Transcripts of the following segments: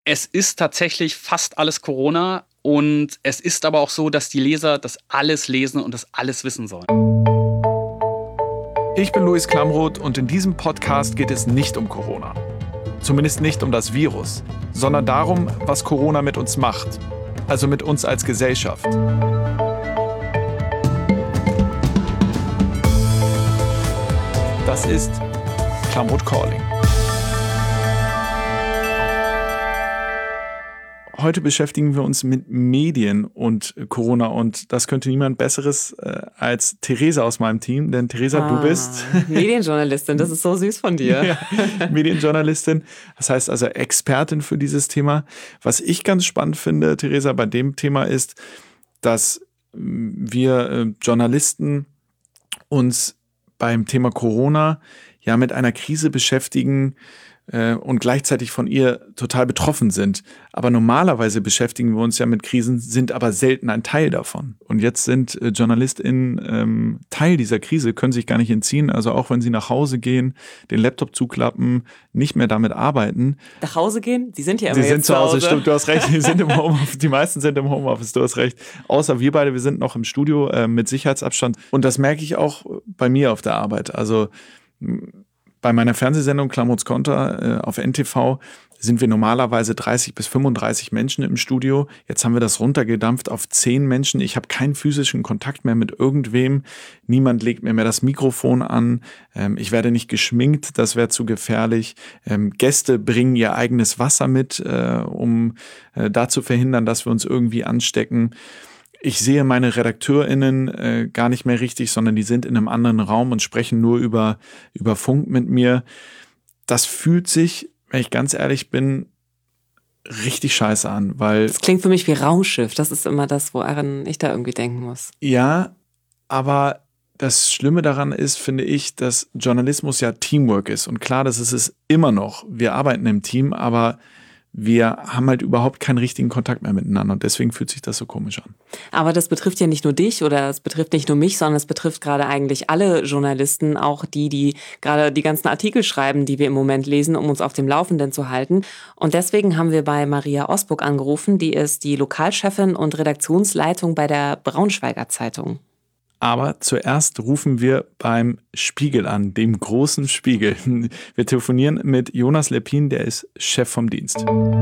Es ist tatsächlich fast alles Corona und es ist aber auch so, dass die Leser das alles lesen und das alles wissen sollen. Ich bin Luis Klamroth und in diesem Podcast geht es nicht um Corona. Zumindest nicht um das Virus, sondern darum, was Corona mit uns macht. Also mit uns als Gesellschaft. Das ist Klamroth Calling. Heute beschäftigen wir uns mit Medien und Corona und das könnte niemand Besseres als Theresa aus meinem Team, denn Theresa, du bist Medienjournalistin, das ist so süß von dir. Ja, Medienjournalistin, das heißt also Expertin für dieses Thema. Was ich ganz spannend finde, Theresa, bei dem Thema ist, dass wir Journalisten uns beim Thema Corona ja mit einer Krise beschäftigen, und gleichzeitig von ihr total betroffen sind. Aber normalerweise beschäftigen wir uns ja mit Krisen, sind aber selten ein Teil davon. Und jetzt sind JournalistInnen Teil dieser Krise, können sich gar nicht entziehen. Also auch wenn sie nach Hause gehen, den Laptop zuklappen, nicht mehr damit arbeiten. Nach Hause gehen? Sie sind ja immer Sie sind zu Hause. Stimmt, du hast recht, die sind im Homeoffice. Die meisten sind im Homeoffice, du hast recht. Außer wir beide, wir sind noch im Studio mit Sicherheitsabstand. Und das merke ich auch bei mir auf der Arbeit. Also bei meiner Fernsehsendung Klamroths Konter auf NTV sind wir normalerweise 30 bis 35 Menschen im Studio. Jetzt haben wir das runtergedampft auf 10 Menschen. Ich habe keinen physischen Kontakt mehr mit irgendwem. Niemand legt mir mehr das Mikrofon an. Ich werde nicht geschminkt, das wäre zu gefährlich. Gäste bringen ihr eigenes Wasser mit, um da zu verhindern, dass wir uns irgendwie anstecken. Ich sehe meine RedakteurInnen gar nicht mehr richtig, sondern die sind in einem anderen Raum und sprechen nur über Funk mit mir. Das fühlt sich, wenn ich ganz ehrlich bin, richtig scheiße an, weil... Das klingt für mich wie Raumschiff. Das ist immer das, woran ich da irgendwie denken muss. Ja, aber das Schlimme daran ist, finde ich, dass Journalismus ja Teamwork ist. Und klar, das ist es immer noch. Wir arbeiten im Team, aber wir haben halt überhaupt keinen richtigen Kontakt mehr miteinander und deswegen fühlt sich das so komisch an. Aber das betrifft ja nicht nur dich oder es betrifft nicht nur mich, sondern es betrifft gerade eigentlich alle Journalisten, auch die gerade die ganzen Artikel schreiben, die wir im Moment lesen, um uns auf dem Laufenden zu halten. Und deswegen haben wir bei Maria Osburg angerufen, die ist die Lokalchefin und Redaktionsleitung bei der Braunschweiger Zeitung. Aber zuerst rufen wir beim Spiegel an, dem großen Spiegel. Wir telefonieren mit Jonas Lepin, der ist Chef vom Dienst.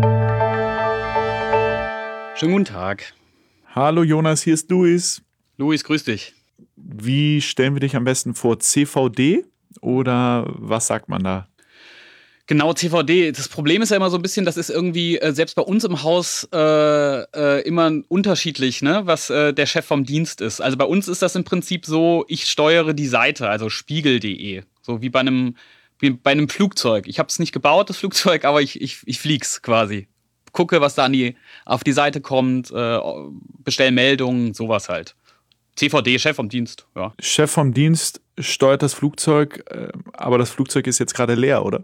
Schönen guten Tag. Hallo Jonas, hier ist Luis. Luis, grüß dich. Wie stellen wir dich am besten vor? CVD oder was sagt man da? Genau, CVD. Das Problem ist ja immer so ein bisschen, das ist irgendwie selbst bei uns im Haus immer unterschiedlich, ne, was der Chef vom Dienst ist. Also bei uns ist das im Prinzip so, ich steuere die Seite, also spiegel.de. So wie bei einem Flugzeug. Ich habe es nicht gebaut, das Flugzeug, aber ich flieg's quasi. Gucke, was da auf die Seite kommt, bestell Meldungen, sowas halt. CVD, Chef vom Dienst, ja. Chef vom Dienst steuert das Flugzeug, aber das Flugzeug ist jetzt gerade leer, oder?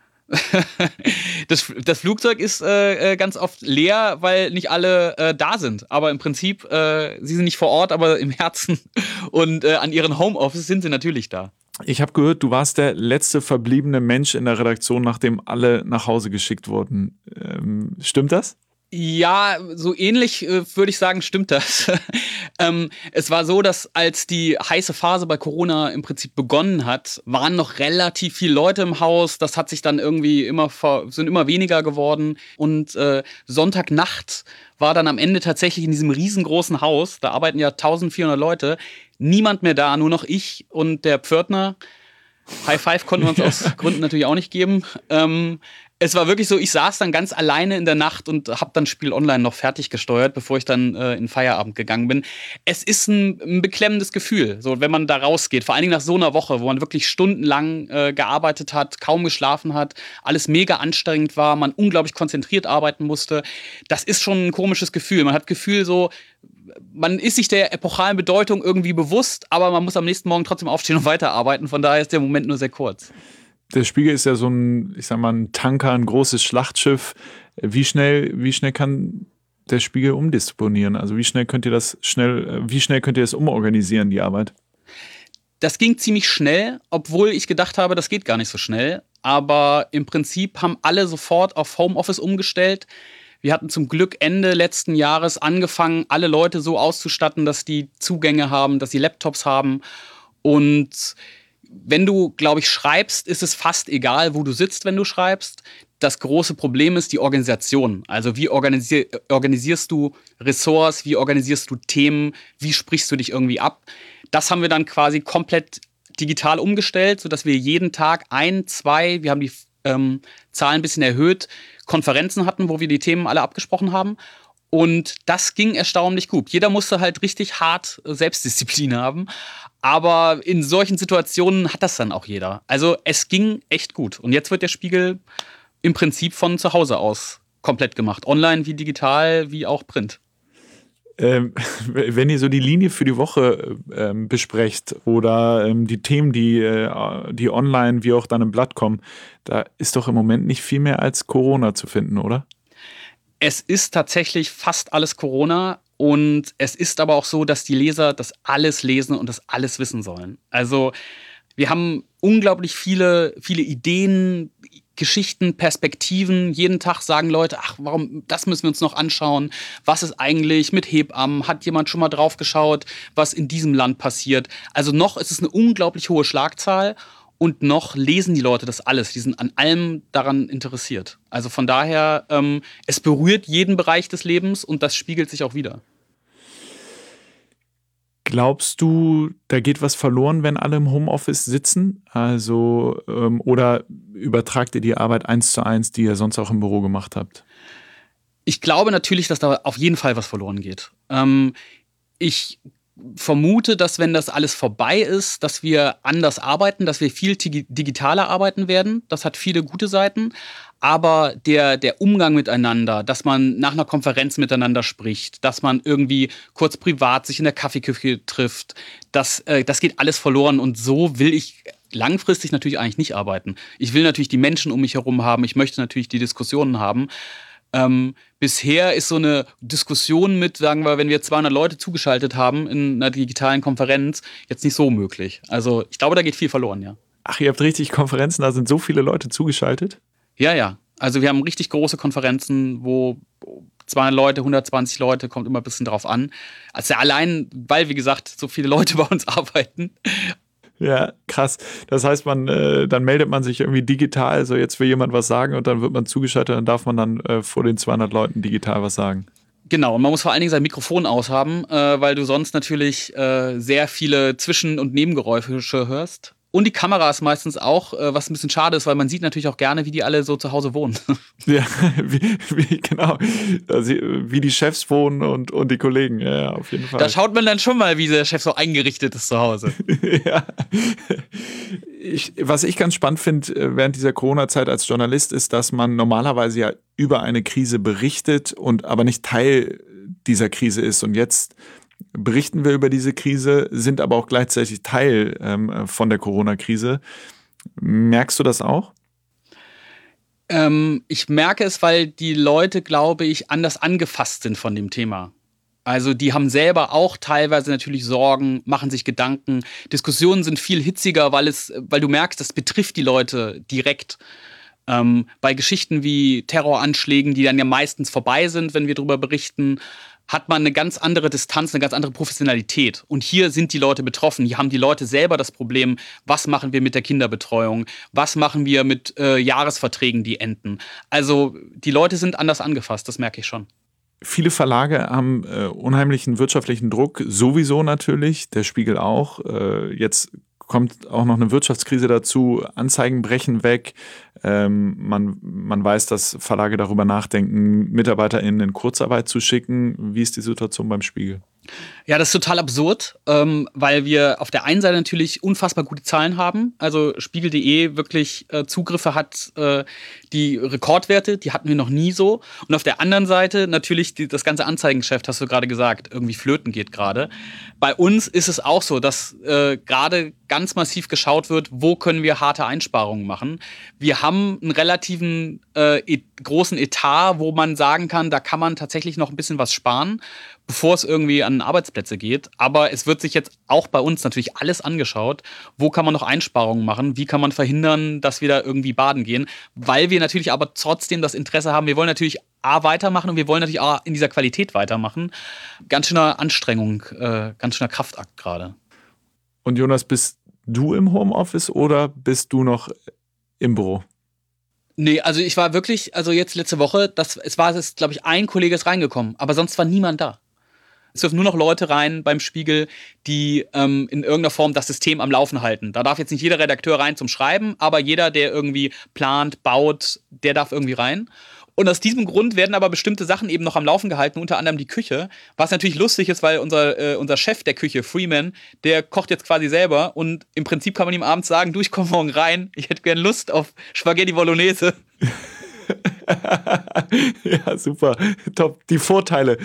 Das Flugzeug ist ganz oft leer, weil nicht alle da sind. Aber im Prinzip, sie sind nicht vor Ort, aber im Herzen und an ihren Homeoffice sind sie natürlich da. Ich habe gehört, du warst der letzte verbliebene Mensch in der Redaktion, nachdem alle nach Hause geschickt wurden. Stimmt das? Ja, so ähnlich würde ich sagen, stimmt das. Es war so, dass als die heiße Phase bei Corona im Prinzip begonnen hat, waren noch relativ viele Leute im Haus. Das hat sich dann irgendwie sind immer weniger geworden. Und Sonntagnacht war dann am Ende tatsächlich in diesem riesengroßen Haus, da arbeiten ja 1400 Leute, niemand mehr da, nur noch ich und der Pförtner. High Five konnten wir uns aus Gründen natürlich auch nicht geben. Es war wirklich so, ich saß dann ganz alleine in der Nacht und habe dann Spiel Online noch fertig gesteuert, bevor ich dann in Feierabend gegangen bin. Es ist ein beklemmendes Gefühl, so wenn man da rausgeht. Vor allen Dingen nach so einer Woche, wo man wirklich stundenlang gearbeitet hat, kaum geschlafen hat, alles mega anstrengend war, man unglaublich konzentriert arbeiten musste. Das ist schon ein komisches Gefühl. Man hat das Gefühl so, man ist sich der epochalen Bedeutung irgendwie bewusst, aber man muss am nächsten Morgen trotzdem aufstehen und weiterarbeiten. Von daher ist der Moment nur sehr kurz. Der Spiegel ist ja so ein Tanker, ein großes Schlachtschiff. Wie schnell kann der Spiegel umdisponieren? Also wie schnell könnt ihr das umorganisieren, die Arbeit? Das ging ziemlich schnell, obwohl ich gedacht habe, das geht gar nicht so schnell. aber im Prinzip haben alle sofort auf Homeoffice umgestellt. Wir hatten zum Glück Ende letzten Jahres angefangen, alle Leute so auszustatten, dass die Zugänge haben, dass sie Laptops haben. Und wenn du, glaube ich, schreibst, ist es fast egal, wo du sitzt, wenn du schreibst. Das große Problem ist die Organisation. Also wie organisierst du Ressorts, wie organisierst du Themen, wie sprichst du dich irgendwie ab? Das haben wir dann quasi komplett digital umgestellt, sodass wir jeden Tag wir haben die Zahlen ein bisschen erhöht, Konferenzen hatten, wo wir die Themen alle abgesprochen haben. Und das ging erstaunlich gut. Jeder musste halt richtig hart Selbstdisziplin haben. Aber in solchen Situationen hat das dann auch jeder. Also es ging echt gut. Und jetzt wird der Spiegel im Prinzip von zu Hause aus komplett gemacht. Online wie digital, wie auch Print. Wenn ihr so die Linie für die Woche besprecht oder die Themen, die online wie auch dann im Blatt kommen, da ist doch im Moment nicht viel mehr als Corona zu finden, oder? Es ist tatsächlich fast alles Corona und es ist aber auch so, dass die Leser das alles lesen und das alles wissen sollen. Also wir haben unglaublich viele Ideen, Geschichten, Perspektiven. Jeden Tag sagen Leute, das müssen wir uns noch anschauen. Was ist eigentlich mit Hebammen? Hat jemand schon mal drauf geschaut, was in diesem Land passiert? Also noch ist es eine unglaublich hohe Schlagzahl und noch lesen die Leute das alles. Die sind an allem daran interessiert. Also von daher, es berührt jeden Bereich des Lebens und das spiegelt sich auch wieder. Glaubst du, da geht was verloren, wenn alle im Homeoffice sitzen? Also, oder übertragt ihr die Arbeit 1:1, die ihr sonst auch im Büro gemacht habt? Ich glaube natürlich, dass da auf jeden Fall was verloren geht. Ich vermute, dass wenn das alles vorbei ist, dass wir anders arbeiten, dass wir viel digitaler arbeiten werden. Das hat viele gute Seiten. Aber der Umgang miteinander, dass man nach einer Konferenz miteinander spricht, dass man irgendwie kurz privat sich in der Kaffeeküche trifft, das geht alles verloren. Und so will ich langfristig natürlich eigentlich nicht arbeiten. Ich will natürlich die Menschen um mich herum haben. Ich möchte natürlich die Diskussionen haben. Bisher ist so eine Diskussion mit, sagen wir, wenn wir 200 Leute zugeschaltet haben in einer digitalen Konferenz, jetzt nicht so möglich. Also ich glaube, da geht viel verloren, ja. Ach, ihr habt richtig Konferenzen, da sind so viele Leute zugeschaltet? Ja. Also wir haben richtig große Konferenzen, wo 200 Leute, 120 Leute, kommt immer ein bisschen drauf an. Also allein, weil, wie gesagt, so viele Leute bei uns arbeiten. Ja, krass. Das heißt, dann meldet man sich irgendwie digital, so jetzt will jemand was sagen und dann wird man zugeschaltet, dann darf man dann vor den 200 Leuten digital was sagen. Genau, und man muss vor allen Dingen sein Mikrofon aushaben, weil du sonst natürlich sehr viele Zwischen- und Nebengeräusche hörst. Und die Kamera ist meistens auch, was ein bisschen schade ist, weil man sieht natürlich auch gerne, wie die alle so zu Hause wohnen. Ja, genau. Also, wie die Chefs wohnen und die Kollegen, ja, auf jeden Fall. Da schaut man dann schon mal, wie der Chef so eingerichtet ist zu Hause. Ja. Was ich ganz spannend finde während dieser Corona-Zeit als Journalist ist, dass man normalerweise ja über eine Krise berichtet und aber nicht Teil dieser Krise ist. Und jetzt berichten wir über diese Krise, sind aber auch gleichzeitig Teil von der Corona-Krise. Merkst du das auch? Ich merke es, weil die Leute, glaube ich, anders angefasst sind von dem Thema. Also die haben selber auch teilweise natürlich Sorgen, machen sich Gedanken. Diskussionen sind viel hitziger, weil du merkst, das betrifft die Leute direkt. Bei Geschichten wie Terroranschlägen, die dann ja meistens vorbei sind, wenn wir darüber berichten, hat man eine ganz andere Distanz, eine ganz andere Professionalität. Und hier sind die Leute betroffen. Hier haben die Leute selber das Problem, was machen wir mit der Kinderbetreuung? Was machen wir mit Jahresverträgen, die enden? Also die Leute sind anders angefasst, das merke ich schon. Viele Verlage haben unheimlichen wirtschaftlichen Druck, sowieso natürlich, der Spiegel auch. Jetzt kommt auch noch eine Wirtschaftskrise dazu, Anzeigen brechen weg. Man weiß, dass Verlage darüber nachdenken, MitarbeiterInnen in Kurzarbeit zu schicken. Wie ist die Situation beim Spiegel? Ja, das ist total absurd, weil wir auf der einen Seite natürlich unfassbar gute Zahlen haben. Also Spiegel.de wirklich Zugriffe hat, die Rekordwerte, die hatten wir noch nie so. Und auf der anderen Seite natürlich das ganze Anzeigengeschäft, hast du gerade gesagt, irgendwie flöten geht gerade. Bei uns ist es auch so, dass gerade ganz massiv geschaut wird, wo können wir harte Einsparungen machen. Wir haben einen relativen großen Etat, wo man sagen kann, da kann man tatsächlich noch ein bisschen was sparen, bevor es irgendwie an Arbeitsplätze geht. Aber es wird sich jetzt auch bei uns natürlich alles angeschaut. Wo kann man noch Einsparungen machen? Wie kann man verhindern, dass wir da irgendwie baden gehen? Weil wir natürlich aber trotzdem das Interesse haben. Wir wollen natürlich weitermachen und wir wollen natürlich auch in dieser Qualität weitermachen. Ganz schöner Anstrengung, ganz schöner Kraftakt gerade. Und Jonas, bist du im Homeoffice oder bist du noch im Büro? Nee, also ich war wirklich, also jetzt letzte Woche, es war, glaube ich, ein Kollege ist reingekommen, aber sonst war niemand da. Es dürfen nur noch Leute rein beim Spiegel, die in irgendeiner Form das System am Laufen halten. Da darf jetzt nicht jeder Redakteur rein zum Schreiben, aber jeder, der irgendwie plant, baut, der darf irgendwie rein. Und aus diesem Grund werden aber bestimmte Sachen eben noch am Laufen gehalten, unter anderem die Küche. Was natürlich lustig ist, weil unser Chef der Küche, Freeman, der kocht jetzt quasi selber. Und im Prinzip kann man ihm abends sagen, du, ich komme morgen rein, ich hätte gern Lust auf Spaghetti Bolognese. Ja, super, top, die Vorteile.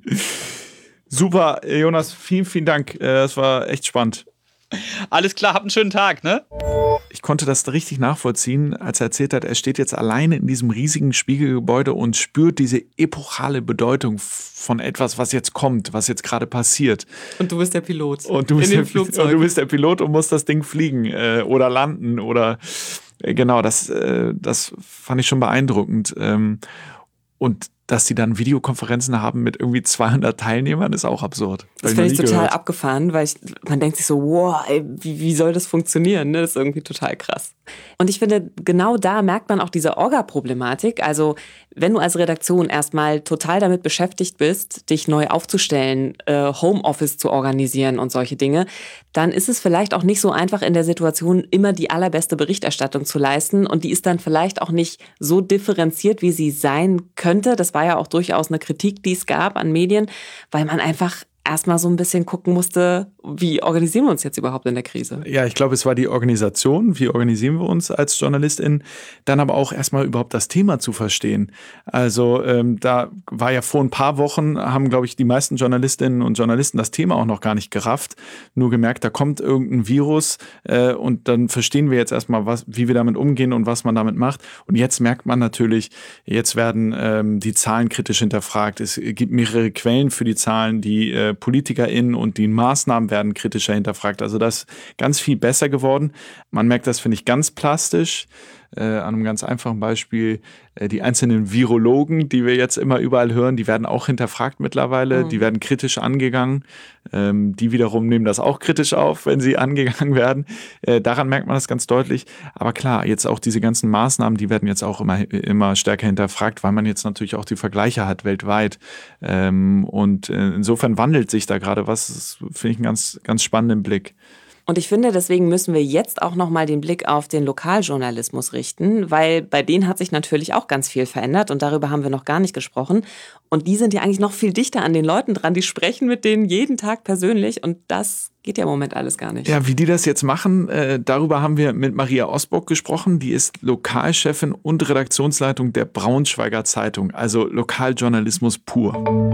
Super, Jonas, vielen, vielen Dank. Das war echt spannend. Alles klar, habt einen schönen Tag, ne? Ich konnte das richtig nachvollziehen, als er erzählt hat, er steht jetzt alleine in diesem riesigen Spiegelgebäude und spürt diese epochale Bedeutung von etwas, was jetzt kommt, was jetzt gerade passiert. Und du bist der Pilot. Und du bist der Pilot und musst das Ding fliegen oder landen oder genau, das fand ich schon beeindruckend. Und dass die dann Videokonferenzen haben mit irgendwie 200 Teilnehmern, ist auch absurd. Das finde ich total abgefahren, weil man denkt sich so, wow, ey, wie soll das funktionieren? Das ist irgendwie total krass. Und ich finde, genau da merkt man auch diese Orga-Problematik. Also wenn du als Redaktion erstmal total damit beschäftigt bist, dich neu aufzustellen, Homeoffice zu organisieren und solche Dinge, dann ist es vielleicht auch nicht so einfach in der Situation, immer die allerbeste Berichterstattung zu leisten. Und die ist dann vielleicht auch nicht so differenziert, wie sie sein könnte. Das war ja auch durchaus eine Kritik, die es gab an Medien, weil man einfach erstmal so ein bisschen gucken musste, wie organisieren wir uns jetzt überhaupt in der Krise? Ja, ich glaube, es war die Organisation, wie organisieren wir uns als JournalistInnen, dann aber auch erstmal überhaupt das Thema zu verstehen. Also da war ja vor ein paar Wochen, haben, glaube ich, die meisten Journalistinnen und Journalisten das Thema auch noch gar nicht gerafft, nur gemerkt, da kommt irgendein Virus und dann verstehen wir jetzt erstmal, wie wir damit umgehen und was man damit macht. Und jetzt merkt man natürlich, jetzt werden die Zahlen kritisch hinterfragt. Es gibt mehrere Quellen für die Zahlen, die PolitikerInnen und die Maßnahmen werden kritischer hinterfragt. Also das ist ganz viel besser geworden. Man merkt das, finde ich, ganz plastisch. An einem ganz einfachen Beispiel, die einzelnen Virologen, die wir jetzt immer überall hören, die werden auch hinterfragt mittlerweile, die werden kritisch angegangen. Die wiederum nehmen das auch kritisch auf, wenn sie angegangen werden. Daran merkt man das ganz deutlich. Aber klar, jetzt auch diese ganzen Maßnahmen, die werden jetzt auch immer stärker hinterfragt, weil man jetzt natürlich auch die Vergleiche hat weltweit. Und insofern wandelt sich da gerade was. Das finde ich einen ganz, ganz spannenden Blick. Und ich finde, deswegen müssen wir jetzt auch nochmal den Blick auf den Lokaljournalismus richten, weil bei denen hat sich natürlich auch ganz viel verändert und darüber haben wir noch gar nicht gesprochen. Und die sind ja eigentlich noch viel dichter an den Leuten dran, die sprechen mit denen jeden Tag persönlich und das geht ja im Moment alles gar nicht. Ja, wie die das jetzt machen, darüber haben wir mit Maria Osburg gesprochen. Die ist Lokalchefin und Redaktionsleitung der Braunschweiger Zeitung, also Lokaljournalismus pur.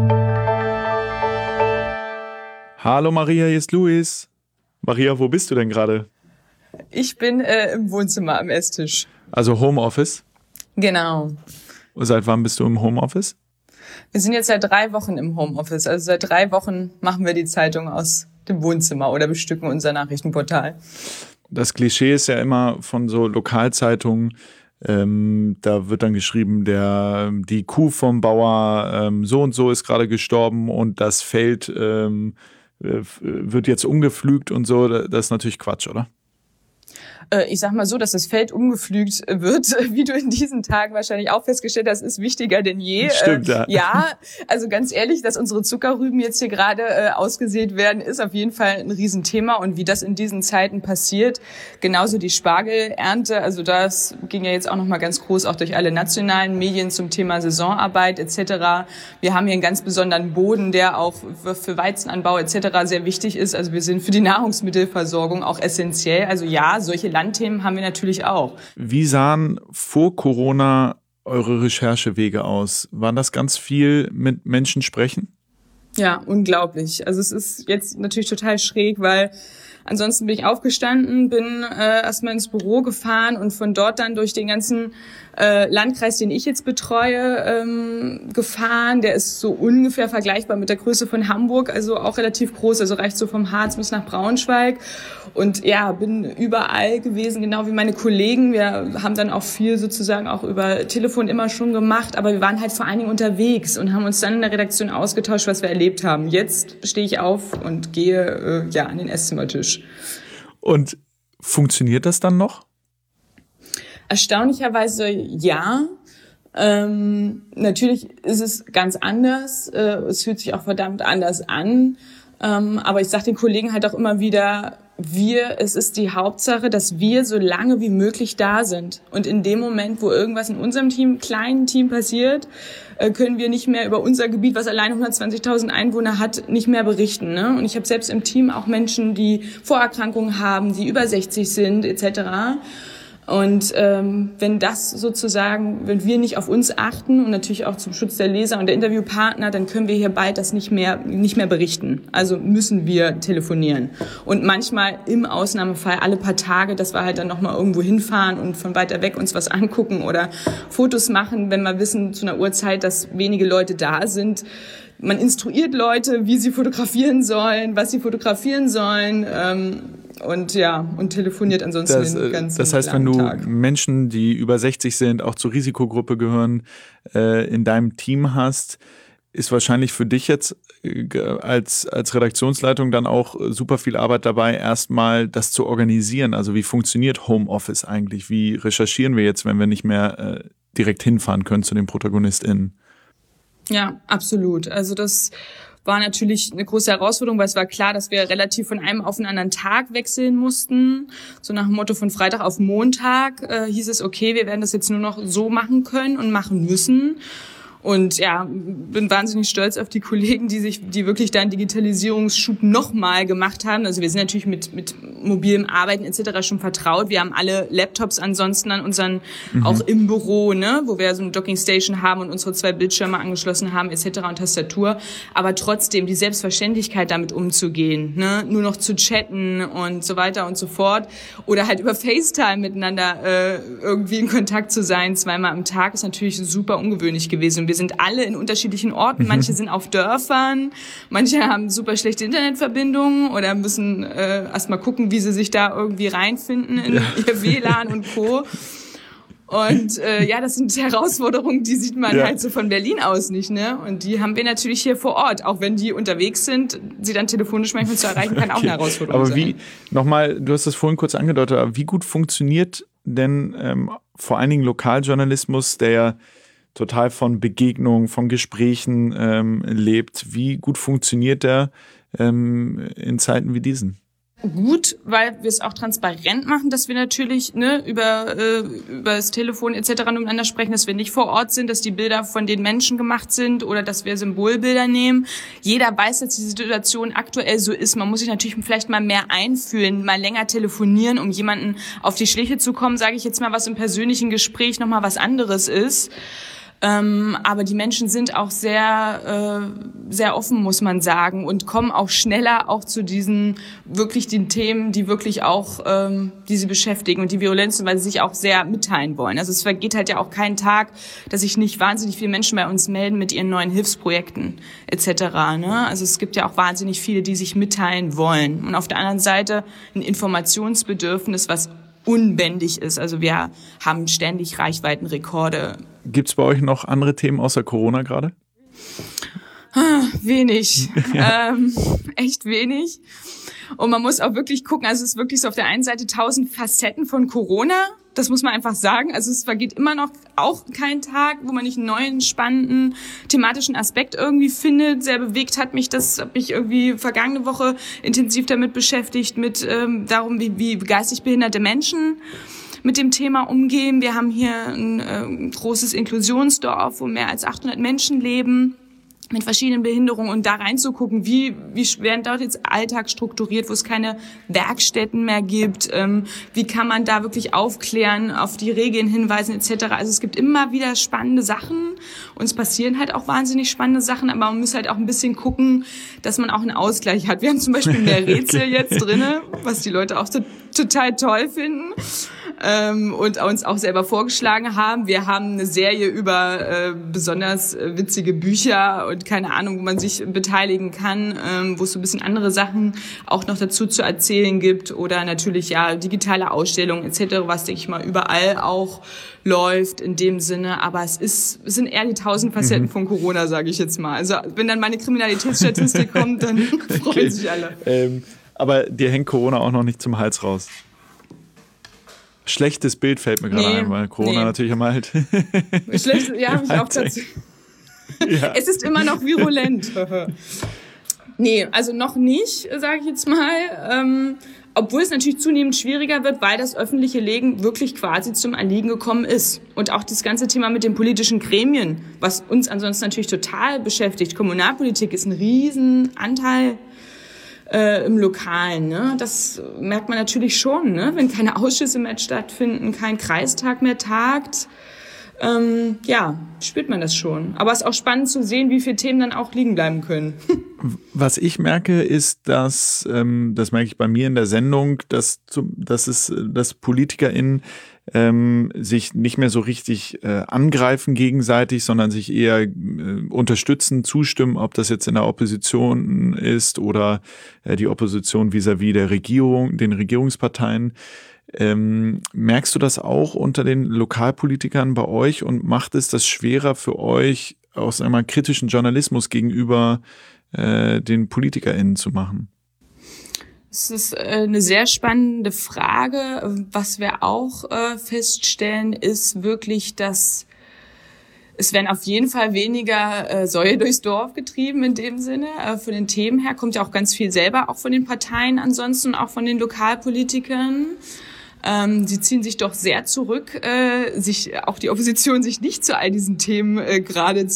Hallo Maria, hier ist Luis. Maria, wo bist du denn gerade? Ich bin im Wohnzimmer am Esstisch. Also Homeoffice? Genau. Seit wann bist du im Homeoffice? Wir sind jetzt seit 3 Wochen im Homeoffice. Also seit 3 Wochen machen wir die Zeitung aus dem Wohnzimmer oder bestücken unser Nachrichtenportal. Das Klischee ist ja immer von so Lokalzeitungen, da wird dann geschrieben, die Kuh vom Bauer so und so ist gerade gestorben und das Feld wird jetzt umgepflügt und so. Das ist natürlich Quatsch, oder? Ich sag mal so, dass das Feld umgepflügt wird, wie du in diesen Tagen wahrscheinlich auch festgestellt hast, ist wichtiger denn je. Stimmt, ja. Ja, also ganz ehrlich, dass unsere Zuckerrüben jetzt hier gerade ausgesät werden, ist auf jeden Fall ein Riesenthema. Und wie das in diesen Zeiten passiert, genauso die Spargelernte, also das ging ja jetzt auch nochmal ganz groß auch durch alle nationalen Medien zum Thema Saisonarbeit etc. Wir haben hier einen ganz besonderen Boden, der auch für Weizenanbau etc. sehr wichtig ist. Also wir sind für die Nahrungsmittelversorgung auch essentiell. Also ja, solche Landthemen haben wir natürlich auch. Wie sahen vor Corona eure Recherchewege aus? Waren das ganz viel mit Menschen sprechen? Ja, unglaublich. Also es ist jetzt natürlich total schräg, weil ansonsten bin ich aufgestanden, bin erstmal ins Büro gefahren und von dort dann durch den ganzen Landkreis, den ich jetzt betreue, gefahren. Der ist so ungefähr vergleichbar mit der Größe von Hamburg, also auch relativ groß, also reicht so vom Harz bis nach Braunschweig. Und ja, bin überall gewesen, genau wie meine Kollegen. Wir haben dann auch viel sozusagen auch über Telefon immer schon gemacht, aber wir waren halt vor allen Dingen unterwegs und haben uns dann in der Redaktion ausgetauscht, was wir erlebt haben. Jetzt stehe ich auf und gehe an den Esszimmertisch. Und funktioniert das dann noch? Erstaunlicherweise ja. Natürlich ist es ganz anders. Es fühlt sich auch verdammt anders an. Aber ich sage den Kollegen halt auch immer wieder, es ist die Hauptsache, dass wir so lange wie möglich da sind. Und in dem Moment, wo irgendwas in unserem kleinen Team passiert, können wir nicht mehr über unser Gebiet, was alleine 120.000 Einwohner hat, nicht mehr berichten. Ne? Und ich habe selbst im Team auch Menschen, die Vorerkrankungen haben, die über 60 sind, etc. Und wenn wir nicht auf uns achten und natürlich auch zum Schutz der Leser und der Interviewpartner, dann können wir hier bald das nicht mehr berichten. Also müssen wir telefonieren. Und manchmal im Ausnahmefall alle paar Tage, dass wir halt dann nochmal irgendwo hinfahren und von weiter weg uns was angucken oder Fotos machen, wenn wir wissen zu einer Uhrzeit, dass wenige Leute da sind. Man instruiert Leute, wie sie fotografieren sollen, was sie fotografieren sollen. Und telefoniert ansonsten den ganzen Das heißt, wenn du Tag. Menschen, die über 60 sind, auch zur Risikogruppe gehören, in deinem Team hast, ist wahrscheinlich für dich jetzt als Redaktionsleitung dann auch super viel Arbeit dabei, erstmal das zu organisieren. Also wie funktioniert Homeoffice eigentlich? Wie recherchieren wir jetzt, wenn wir nicht mehr direkt hinfahren können zu den ProtagonistInnen? Ja, absolut. Also das war natürlich eine große Herausforderung, weil es war klar, dass wir relativ von einem auf den anderen Tag wechseln mussten. So nach dem Motto von Freitag auf Montag hieß es, okay, wir werden das jetzt nur noch so machen können und machen müssen. Und ja, bin wahnsinnig stolz auf die Kollegen, die wirklich da einen Digitalisierungsschub nochmal gemacht haben. Also wir sind natürlich mit mobilem Arbeiten etc. schon vertraut. Wir haben alle Laptops ansonsten an unseren, auch im Büro, ne, wo wir so eine Dockingstation haben und unsere 2 Bildschirme angeschlossen haben etc. und Tastatur. Aber trotzdem die Selbstverständlichkeit damit umzugehen, ne, nur noch zu chatten und so weiter und so fort. Oder halt über FaceTime miteinander irgendwie in Kontakt zu sein, 2-mal am Tag, ist natürlich super ungewöhnlich gewesen. Wir sind alle in unterschiedlichen Orten. Manche sind auf Dörfern, manche haben super schlechte Internetverbindungen oder müssen erst mal gucken, wie sie sich da irgendwie reinfinden in ihr WLAN und Co. Und das sind Herausforderungen, die sieht man halt so von Berlin aus nicht, ne? Und die haben wir natürlich hier vor Ort. Auch wenn die unterwegs sind, sie dann telefonisch manchmal zu erreichen, kann auch eine Herausforderung sein. Aber nochmal, du hast das vorhin kurz angedeutet, aber wie gut funktioniert denn vor allen Dingen Lokaljournalismus, der ja total von Begegnungen, von Gesprächen lebt. Wie gut funktioniert der in Zeiten wie diesen? Gut, weil wir es auch transparent machen, dass wir natürlich über das Telefon etc. miteinander sprechen, dass wir nicht vor Ort sind, dass die Bilder von den Menschen gemacht sind oder dass wir Symbolbilder nehmen. Jeder weiß, dass die Situation aktuell so ist. Man muss sich natürlich vielleicht mal mehr einfühlen, mal länger telefonieren, um jemanden auf die Schliche zu kommen, sage ich jetzt mal, was im persönlichen Gespräch nochmal was anderes ist. Aber die Menschen sind auch sehr, sehr offen, muss man sagen, und kommen auch schneller auch zu den Themen, die wirklich auch, die sie beschäftigen und die Virulenzen, weil sie sich auch sehr mitteilen wollen. Also es vergeht halt ja auch kein Tag, dass sich nicht wahnsinnig viele Menschen bei uns melden mit ihren neuen Hilfsprojekten etc. Ne? Also es gibt ja auch wahnsinnig viele, die sich mitteilen wollen. Und auf der anderen Seite ein Informationsbedürfnis, was unbändig ist. Also wir haben ständig Reichweitenrekorde. Gibt es bei euch noch andere Themen außer Corona gerade? Wenig. Echt wenig. Und man muss auch wirklich gucken, also es ist wirklich so auf der einen Seite 1000 Facetten von Corona. Das muss man einfach sagen. Also es vergeht immer noch auch kein Tag, wo man nicht einen neuen, spannenden, thematischen Aspekt irgendwie findet. Sehr bewegt hat mich das, habe ich irgendwie vergangene Woche intensiv damit beschäftigt, mit darum, wie geistig behinderte Menschen mit dem Thema umgehen. Wir haben hier ein großes Inklusionsdorf, wo mehr als 800 Menschen leben mit verschiedenen Behinderungen und da reinzugucken, wie werden dort jetzt Alltag strukturiert, wo es keine Werkstätten mehr gibt, wie kann man da wirklich aufklären, auf die Regeln hinweisen etc. Also es gibt immer wieder spannende Sachen und es passieren halt auch wahnsinnig spannende Sachen, aber man muss halt auch ein bisschen gucken, dass man auch einen Ausgleich hat. Wir haben zum Beispiel mehr Rätsel jetzt drinne, was die Leute auch total toll finden. Und uns auch selber vorgeschlagen haben. Wir haben eine Serie über besonders witzige Bücher und keine Ahnung, wo man sich beteiligen kann, wo es so ein bisschen andere Sachen auch noch dazu zu erzählen gibt oder natürlich ja digitale Ausstellungen etc., was denke ich mal überall auch läuft in dem Sinne, aber es sind eher die 1000 Facetten von Corona, sage ich jetzt mal. Also wenn dann meine Kriminalitätsstatistik kommt, dann freuen sich alle. Aber dir hängt Corona auch noch nicht zum Hals raus. Schlechtes Bild fällt mir gerade ein, weil Corona natürlich immer halt... Schlecht, ja, habe ich auch dazu. Ja. Es ist immer noch virulent. Nee, also noch nicht, sage ich jetzt mal. Obwohl es natürlich zunehmend schwieriger wird, weil das öffentliche Leben wirklich quasi zum Erliegen gekommen ist. Und auch das ganze Thema mit den politischen Gremien, was uns ansonsten natürlich total beschäftigt. Kommunalpolitik ist ein Riesenanteil im Lokalen, ne? Das merkt man natürlich schon, ne? Wenn keine Ausschüsse mehr stattfinden, kein Kreistag mehr tagt, spürt man das schon. Aber es ist auch spannend zu sehen, wie viele Themen dann auch liegen bleiben können. Was ich merke, ist, dass, das merke ich bei mir in der Sendung, dass PolitikerInnen sich nicht mehr so richtig angreifen gegenseitig, sondern sich eher unterstützen, zustimmen, ob das jetzt in der Opposition ist oder die Opposition vis-à-vis der Regierung, den Regierungsparteien. Merkst du das auch unter den Lokalpolitikern bei euch und macht es das schwerer für euch, aus einem kritischen Journalismus gegenüber den PolitikerInnen zu machen? Das ist eine sehr spannende Frage. Was wir auch feststellen, ist wirklich, dass es werden auf jeden Fall weniger Säue durchs Dorf getrieben in dem Sinne. Von den Themen her kommt ja auch ganz viel selber auch von den Parteien ansonsten und auch von den Lokalpolitikern. Sie ziehen sich doch sehr zurück, auch die Opposition sich nicht zu all diesen Themen gerade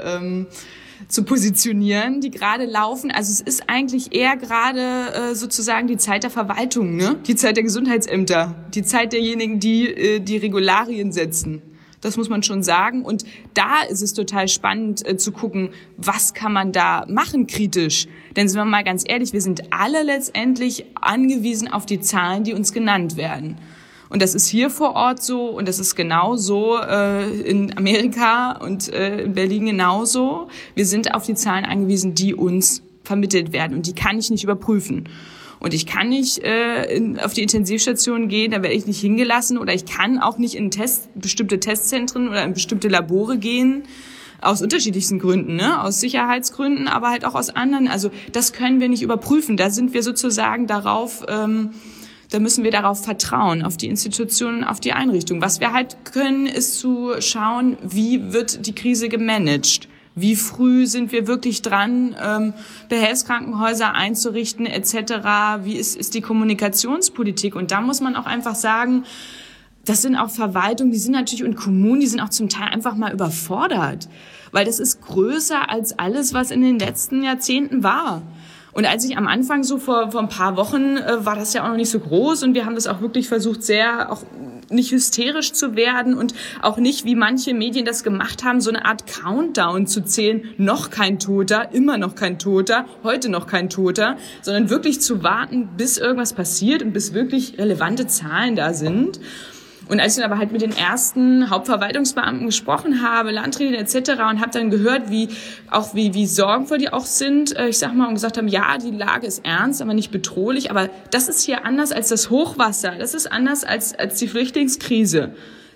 zu positionieren, die gerade laufen. Also es ist eigentlich eher gerade sozusagen die Zeit der Verwaltung, ne? Die Zeit der Gesundheitsämter, die Zeit derjenigen, die die Regularien setzen. Das muss man schon sagen. Und da ist es total spannend zu gucken, was kann man da machen kritisch. Denn sind wir mal ganz ehrlich, wir sind alle letztendlich angewiesen auf die Zahlen, die uns genannt werden. Und das ist hier vor Ort so und das ist genauso in Amerika und in Berlin genauso. Wir sind auf die Zahlen angewiesen, die uns vermittelt werden und die kann ich nicht überprüfen. Und ich kann nicht auf die Intensivstation gehen, da werde ich nicht hingelassen oder ich kann auch nicht in bestimmte Testzentren oder in bestimmte Labore gehen, aus unterschiedlichsten Gründen, ne? Aus Sicherheitsgründen, aber halt auch aus anderen. Also das können wir nicht überprüfen. Da sind wir sozusagen darauf, da müssen wir darauf vertrauen, auf die Institutionen, auf die Einrichtungen. Was wir halt können, ist zu schauen, wie wird die Krise gemanagt. Wie früh sind wir wirklich dran, Behelfskrankenhäuser einzurichten etc.? Wie ist die Kommunikationspolitik? Und da muss man auch einfach sagen, das sind auch Verwaltungen, die sind natürlich und Kommunen, die sind auch zum Teil einfach mal überfordert. Weil das ist größer als alles, was in den letzten Jahrzehnten war. Und als ich am Anfang so vor ein paar Wochen, war das ja auch noch nicht so groß und wir haben das auch wirklich versucht, sehr auch nicht hysterisch zu werden und auch nicht, wie manche Medien das gemacht haben, so eine Art Countdown zu zählen, noch kein Toter, immer noch kein Toter, heute noch kein Toter, sondern wirklich zu warten, bis irgendwas passiert und bis wirklich relevante Zahlen da sind. Und als ich dann aber halt mit den ersten Hauptverwaltungsbeamten gesprochen habe, Landräten etc. und habe dann gehört, wie sorgenvoll die auch sind, ich sag mal, und gesagt haben, ja, die Lage ist ernst, aber nicht bedrohlich, aber das ist hier anders als das Hochwasser, das ist anders als die Flüchtlingskrise.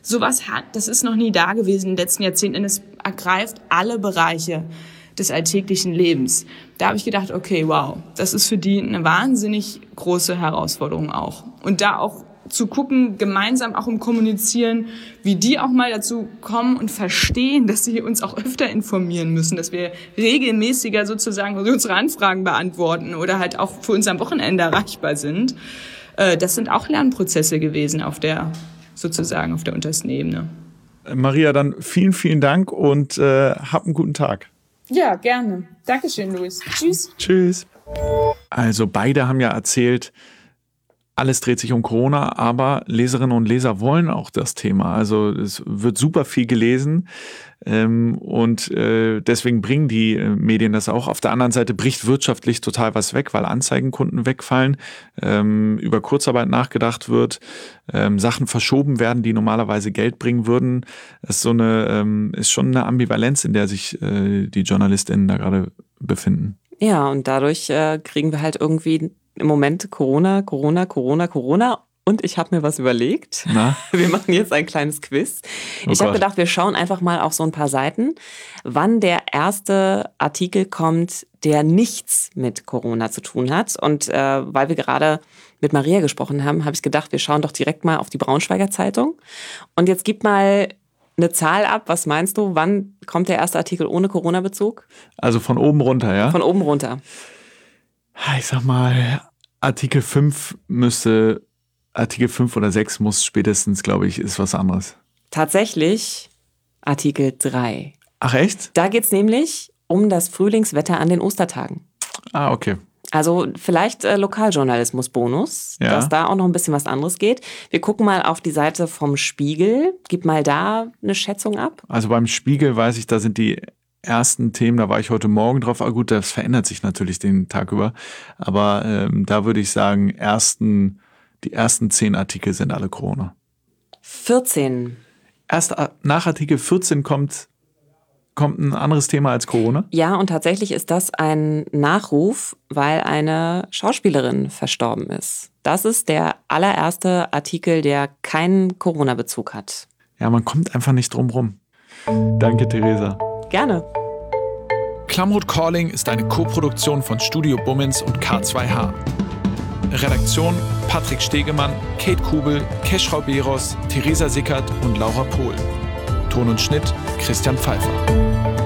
Das ist noch nie da gewesen in den letzten Jahrzehnten, denn es ergreift alle Bereiche des alltäglichen Lebens. Da habe ich gedacht, okay, wow, das ist für die eine wahnsinnig große Herausforderung auch. Und da auch zu gucken, gemeinsam auch im Kommunizieren, wie die auch mal dazu kommen und verstehen, dass sie uns auch öfter informieren müssen, dass wir regelmäßiger sozusagen unsere Anfragen beantworten oder halt auch für uns am Wochenende erreichbar sind. Das sind auch Lernprozesse gewesen auf der untersten Ebene. Maria, dann vielen, vielen Dank und hab einen guten Tag. Ja, gerne. Dankeschön, Luis. Tschüss. Tschüss. Also beide haben ja erzählt, alles dreht sich um Corona, aber Leserinnen und Leser wollen auch das Thema. Also es wird super viel gelesen und deswegen bringen die Medien das auch. Auf der anderen Seite bricht wirtschaftlich total was weg, weil Anzeigenkunden wegfallen, über Kurzarbeit nachgedacht wird, Sachen verschoben werden, die normalerweise Geld bringen würden. Das ist ist schon eine Ambivalenz, in der sich die JournalistInnen da gerade befinden. Ja, und dadurch kriegen wir halt irgendwie im Moment Corona. Und ich habe mir was überlegt. Na? Wir machen jetzt ein kleines Quiz. Ich habe gedacht, wir schauen einfach mal auf so ein paar Seiten, wann der erste Artikel kommt, der nichts mit Corona zu tun hat. Und weil wir gerade mit Maria gesprochen haben, habe ich gedacht, wir schauen doch direkt mal auf die Braunschweiger Zeitung. Und jetzt gib mal eine Zahl ab. Was meinst du? Wann kommt der erste Artikel ohne Corona-Bezug? Also von oben runter, ja? Von oben runter. Ich sag mal, Artikel 5 oder 6 muss spätestens, glaube ich, ist was anderes. Tatsächlich Artikel 3. Ach echt? Da geht's nämlich um das Frühlingswetter an den Ostertagen. Ah, okay. Also vielleicht Lokaljournalismus-Bonus, ja, dass da auch noch ein bisschen was anderes geht. Wir gucken mal auf die Seite vom Spiegel. Gib mal da eine Schätzung ab. Also beim Spiegel weiß ich, da sind die ersten Themen, da war ich heute Morgen drauf. Ah, gut, das verändert sich natürlich den Tag über. Aber da würde ich sagen, die ersten 10 Artikel sind alle Corona. 14. Erst nach Artikel 14 kommt ein anderes Thema als Corona? Ja, und tatsächlich ist das ein Nachruf, weil eine Schauspielerin verstorben ist. Das ist der allererste Artikel, der keinen Corona-Bezug hat. Ja, man kommt einfach nicht drum rum. Danke, Theresa. Gerne. Klamroth Calling ist eine Koproduktion von Studio Bummins und K2H. Redaktion Patrick Stegemann, Kate Kubel, Keschrau Beros, Theresa Sickert und Laura Pohl. Ton und Schnitt Christian Pfeiffer.